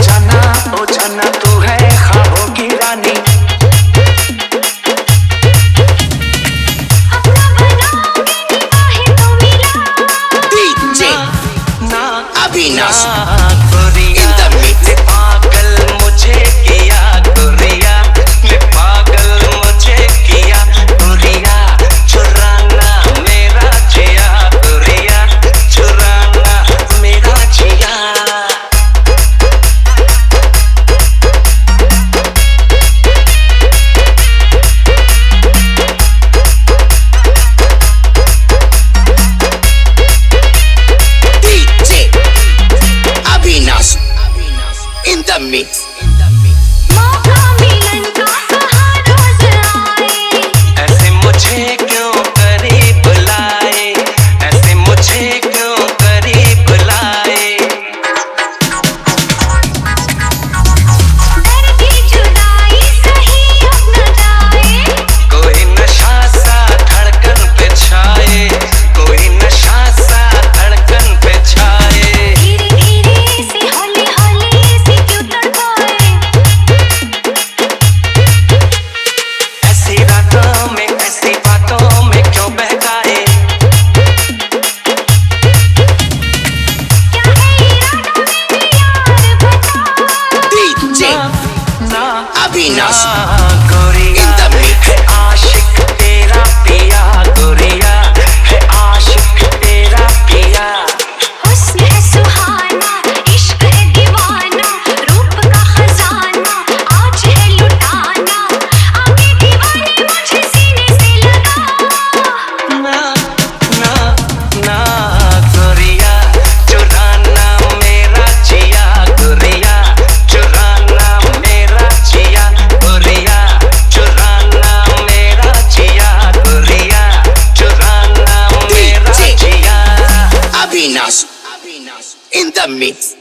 ओ जाना तू है ख्वाबों की रानी। Avinas गोरिया ने पागल मुझे किया, गोरिया ने पागल मुझे किया, गोरिया चुराना मेरा जिया, गोरिया चुराना मेरा जिया। in the mix. मौका मिलन का कहाँ रोज आए, ऐसे मुझे क्यों करीब लाए, ऐसे मुझे क्यों करीब लाए। दर्द की जुदाई सही अब न जाए, कोई नशा सा धड़कन पे छाए, कोई नशा सा धड़कन पे छाए। धीरे धीरे से हौले हौले से क्यों तड़पाए, ऐसी रातों में ऐसी बातों में क्यों बहकाए। क्या है इरादा मेरे यार बता। DJ ना Avinas Goriya in the mix. है आशिक तेरा पिया, गोरिया है आशिक तेरा पिया। हुस्न है सुहाना, इश्क है दीवाना, रूप का खजाना आज है लुटाना, आगे दीवाने मुझे सीने से लगा। ना ना ना गोरिया चुराना मेरा जिया, गोरिया चुराना मेरा जिया, गोरिया चुराना मेरा जिया, गोरिया चुराना मेरा DJ Jiya. Avinas in the mix.